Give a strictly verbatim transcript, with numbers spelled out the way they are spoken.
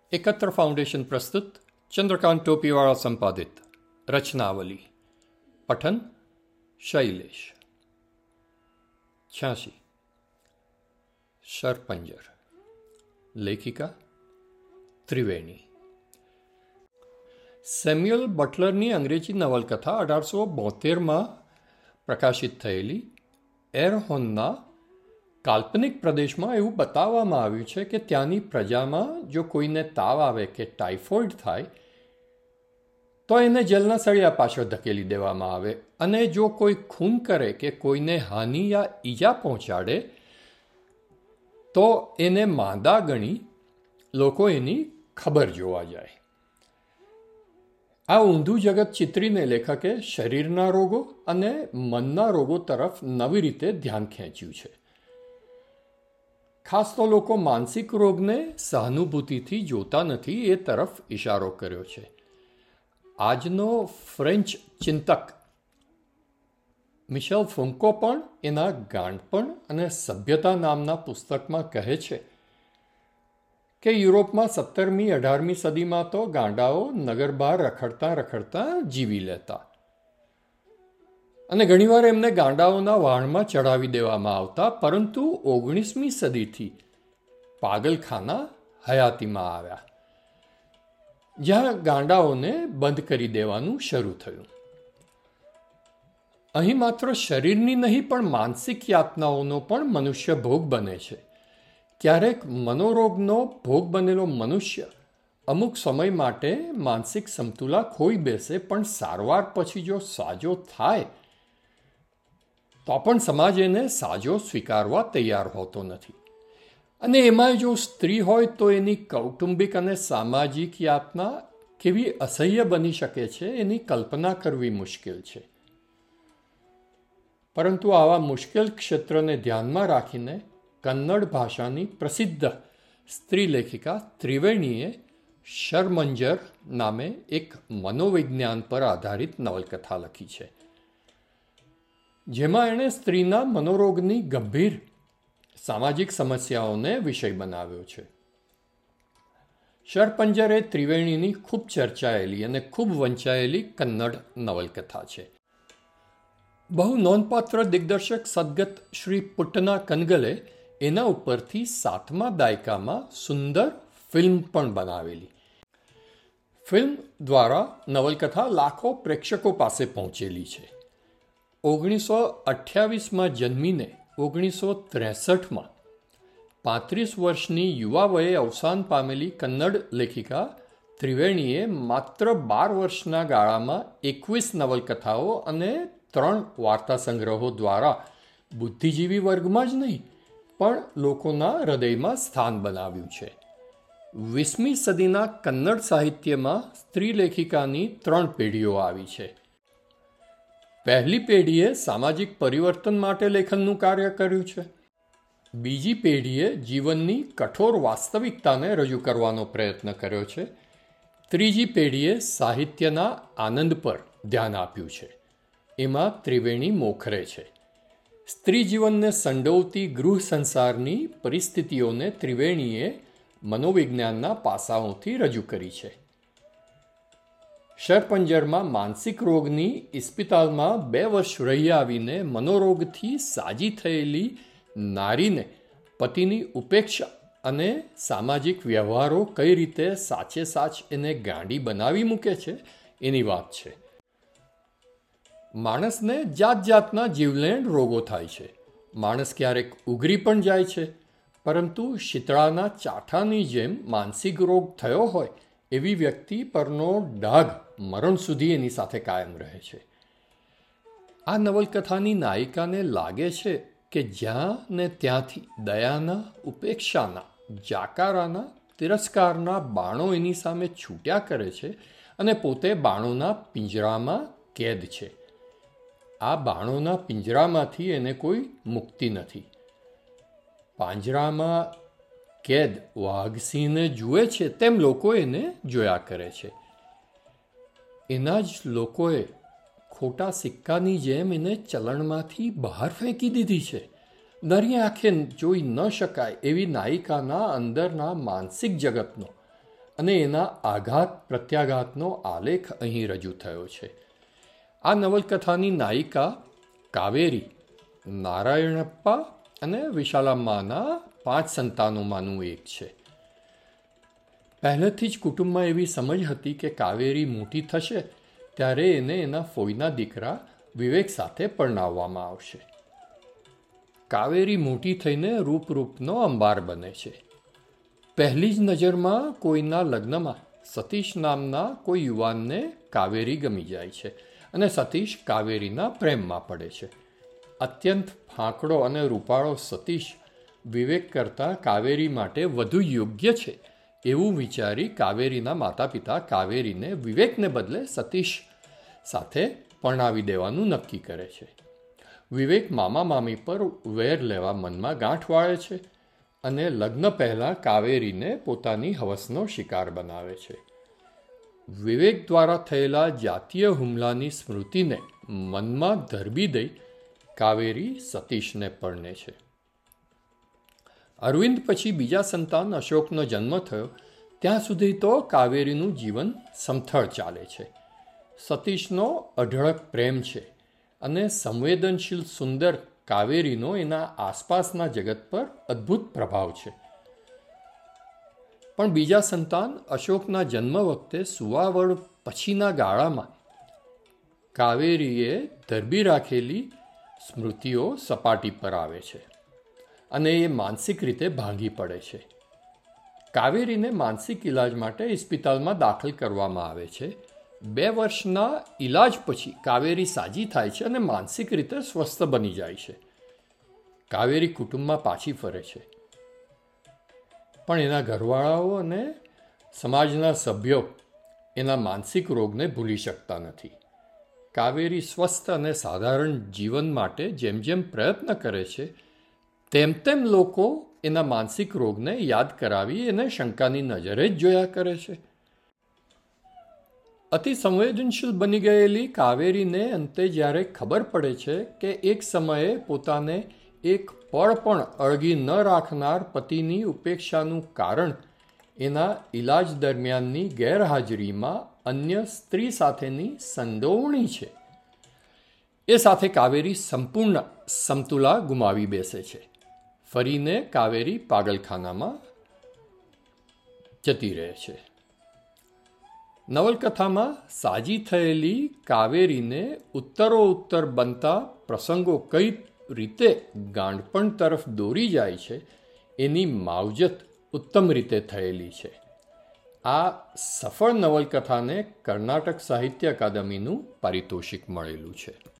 एकत्र फाउंडेशन प्रस्तुत चंद्रकांत टोपीवाड़ा संपादित रचनावली। पठन शैलेश। छियासी। शरपंजर। लेखिका त्रिवेणी। સેમ્યુઅલ બટલરની અંગ્રેજી નવલકથા અઢારસો બોતેરમાં પ્રકાશિત થયેલી એરહોનના કાલ્પનિક પ્રદેશમાં એવું બતાવવામાં આવ્યું છે કે ત્યાંની પ્રજામાં જો કોઈને તાવ આવે કે ટાઇફોઇડ થાય તો એને જેલના સળિયા પાછળ ધકેલી દેવામાં આવે, અને જો કોઈ ખૂન કરે કે કોઈને હાનિ યા ઈજા પહોંચાડે તો એને માંદા ગણી લોકો એની ખબર જોવા જાય. આ ઊંધું જગત ચિત્રીને લેખકે શરીરના રોગો અને મનના રોગો તરફ નવી રીતે ધ્યાન ખેંચ્યું છે. ખાસ તો લોકો માનસિક રોગને સહાનુભૂતિથી જોતા નથી એ તરફ ઇશારો કર્યો છે. આજનો ફ્રેન્ચ ચિંતક મિશેલ ફુન્કો પણ એના ગાંડપણ અને સભ્યતા નામના પુસ્તકમાં કહે છે કે યુરોપમાં સત્તરમી અઢારમી સદીમાં તો ગાંડાઓ નગર બહાર રખડતા રખડતા જીવી લેતા, અને ઘણીવાર એમને ગાંડાઓના વાહણમાં ચડાવી દેવામાં આવતા. પરંતુ ઓગણીસમી સદીથી પાગલખાના હયાતીમાં આવ્યા, જ્યાં ગાંડાઓને બંધ કરી દેવાનું શરૂ થયું. અહીં માત્ર શરીરની નહીં પણ માનસિક યાતનાઓનો પણ મનુષ્ય ભોગ બને છે. ક્યારેક મનોરોગનો ભોગ બનેલો મનુષ્ય અમુક સમય માટે માનસિક સમતુલા ખોઈ બેસે, પણ સારવાર પછી જો સાજો થાય તો પણ સમાજ એને સાજો સ્વીકારવા તૈયાર હોતો નથી. અને એમાં જો સ્ત્રી હોય તો એની કૌટુંબિક અને સામાજિક યાતના કેવી અસહ્ય બની શકે છે એની કલ્પના કરવી મુશ્કેલ છે. પરંતુ આવા મુશ્કેલ ક્ષેત્રને ધ્યાનમાં રાખીને કન્નડ ભાષાની પ્રસિદ્ધ સ્ત્રી લેખિકા ત્રિવેણીએ શરમંજર નામે એક મનોવિજ્ઞાન પર આધારિત નવલકથા લખી છે, જેમાં એણે સ્ત્રીના મનોરોગની ગંભીર સામાજિક સમસ્યાઓને વિષય બનાવ્યો છે. શરપંજર એ ત્રિવેણીની ખૂબ ચર્ચાયેલી અને ખૂબ વંચાયેલી કન્નડ નવલકથા છે. બહુ નોંધપાત્ર દિગ્દર્શક સદગત શ્રી પુટ્ટના કનગલે એના ઉપરથી સાતમા દાયકામાં સુંદર ફિલ્મ પણ બનાવેલી. ફિલ્મ દ્વારા નવલકથા લાખો પ્રેક્ષકો પાસે પહોંચેલી છે. ઓગણીસો અઠ્યાવીસમાં જન્મીને ઓગણીસો ત્રેસઠમાં પાંત્રીસ વર્ષની યુવા વયે અવસાન પામેલી કન્નડ લેખિકા ત્રિવેણીએ માત્ર બાર વર્ષના ગાળામાં એકવીસ નવલકથાઓ અને ત્રણ વાર્તા સંગ્રહો દ્વારા બુદ્ધિજીવી વર્ગમાં જ નહીં પણ લોકોના હૃદયમાં સ્થાન બનાવ્યું છે. વીસમી સદીના કન્નડ સાહિત્યમાં સ્ત્રી લેખિકાની ત્રણ પેઢીઓ આવી છે. પહેલી પેઢીએ સામાજિક પરિવર્તન માટે લેખનનું કાર્ય કર્યું છે. બીજી પેઢીએ જીવનની કઠોર વાસ્તવિકતાને રજૂ કરવાનો પ્રયત્ન કર્યો છે. ત્રીજી પેઢીએ સાહિત્યના આનંદ પર ધ્યાન આપ્યું છે. એમાં ત્રિવેણી મોખરે છે. સ્ત્રી જીવનને સંડોવતી ગૃહ સંસારની પરિસ્થિતિઓને ત્રિવેણીએ મનોવિજ્ઞાનના પાસાઓથી રજૂ કરી છે. શરપંજરમાં માનસિક રોગની ઇસ્પિતાલમાં બે વર્ષ રહી આવીને મનોરોગથી સાજી થયેલી નારીને પતિની ઉપેક્ષા અને સામાજિક વ્યવહારો કઈ રીતે સાચે સાચ એને ગાંડી બનાવી મૂકે છે એની વાત છે. માણસને જાત જાતના જીવલેણ રોગો થાય છે. માણસ ક્યારેક ઉઘરી પણ જાય છે, પરંતુ શીતળાના ચાઠાની જેમ માનસિક રોગ થયો હોય એવી વ્યક્તિ પરનો ડાઘ મરણ સુધી એની સાથે કાયમ રહે છે. આ નવલકથાની નાયિકાને લાગે છે કે જ્યાં ને ત્યાંથી દયાના, ઉપેક્ષાના, જાકારાના, તિરસ્કારના બાણો એની સામે છૂટ્યા કરે છે, અને પોતે બાણોના પિંજરામાં કેદ છે. આ બાણોના પિંજરામાંથી એને કોઈ મુક્તિ નથી. પાંજરામાં કેદ વાઘસિંહને જુએ છે તેમ લોકો એને જોયા કરે છે. એના જ લોકોએ ખોટા સિક્કાની જેમ એને ચલણમાંથી બહાર ફેંકી દીધી છે. નરી આંખે જોઈ ન શકાય એવી નાયિકાના અંદરના માનસિક જગતનો અને એના આઘાત પ્રત્યાઘાતનો આલેખ અહીં રજૂ થયો છે. આ નવલકથાની નાયિકા કાવેરી નારાયણપ્પા અને વિશાલામ્માના પાંચ સંતાનોમાંનું એક છે. પહેલેથી જ કુટુંબમાં એવી સમજ હતી કે કાવેરી મોટી થશે ત્યારે એને એના ફોઈના દીકરા વિવેક સાથે પરણાવવામાં આવશે. કાવેરી મોટી થઈને રૂપરૂપનો અંબાર બને છે. પહેલી જ નજરમાં કોઈના લગ્નમાં સતીશ નામના કોઈ યુવાનને કાવેરી ગમી જાય છે અને સતીશ કાવેરીના પ્રેમમાં પડે છે. અત્યંત ફાંકડો અને રૂપાળો સતીશ વિવેક કરતાં કાવેરી માટે વધુ યોગ્ય છે એવું વિચારી કાવેરીના માતા પિતા કાવેરીને વિવેકને બદલે સતીશ સાથે પરણાવી દેવાનું નક્કી કરે છે. વિવેક મામા મામી પર વેર લેવા મનમાં ગાંઠ વાળે છે અને લગ્ન પહેલાં કાવેરીને પોતાની હવસનો શિકાર બનાવે છે. વિવેક દ્વારા થયેલા જાતીય હુમલાની સ્મૃતિને મનમાં ધરબી દઈ કાવેરી સતીશને પરણે છે. અરવિંદ પછી બીજા સંતાન અશોકનો જન્મ થયો ત્યાં સુધી તો કાવેરીનું જીવન સમથળ ચાલે છે. સતીશનો અઢળક પ્રેમ છે અને સંવેદનશીલ સુંદર કાવેરીનો એના આસપાસના જગત પર અદ્ભુત પ્રભાવ છે. પણ બીજા સંતાન અશોકના જન્મ વખતે સુવાવડ પછીના ગાળામાં કાવેરીએ ધરબી રાખેલી સ્મૃતિઓ સપાટી પર આવે છે અને એ માનસિક રીતે ભાંગી પડે છે. કાવેરીને માનસિક ઇલાજ માટે ઇસ્પિતાલમાં દાખલ કરવામાં આવે છે. બે વર્ષના ઇલાજ પછી કાવેરી સાજી થાય છે અને માનસિક રીતે સ્વસ્થ બની જાય છે. કાવેરી કુટુંબમાં પાછી ફરે છે પણ એના ઘરવાળાઓ અને સમાજના સભ્યો એના માનસિક રોગને ભૂલી શકતા નથી. કાવેરી સ્વસ્થ અને સાધારણ જીવન માટે જેમ જેમ પ્રયત્ન કરે છે તેમ તેમ લોકો એના માનસિક રોગને યાદ કરાવી એને શંકાની નજરે જ જોયા કરે છે. અતિ સંવેદનશીલ બની ગયેલી કાવેરીને અંતે જ્યારે ખબર પડે છે કે એક સમયે પોતાને એક પળ પણ અળગી ન રાખનાર પતિની ઉપેક્ષાનું કારણ એના ઇલાજ દરમિયાનની ગેરહાજરીમાં અન્ય સ્ત્રી સાથેની સંડોવણી છે, એ સાથે કાવેરી સંપૂર્ણ સમતુલા ગુમાવી બેસે છે. ફરીને કાવેરી પાગલખાનામાં જતી રહે છે. નવલકથામાં સાજી થયેલી કાવેરીને ઉત્તરોત્તર બનતા પ્રસંગો કઈ રીતે ગાંડપણ તરફ દોરી જાય છે એની માવજત ઉત્તમ રીતે થયેલી છે. આ સફળ નવલકથાને કર્ણાટક સાહિત્ય અકાદમીનું પારિતોષિક મળેલું છે.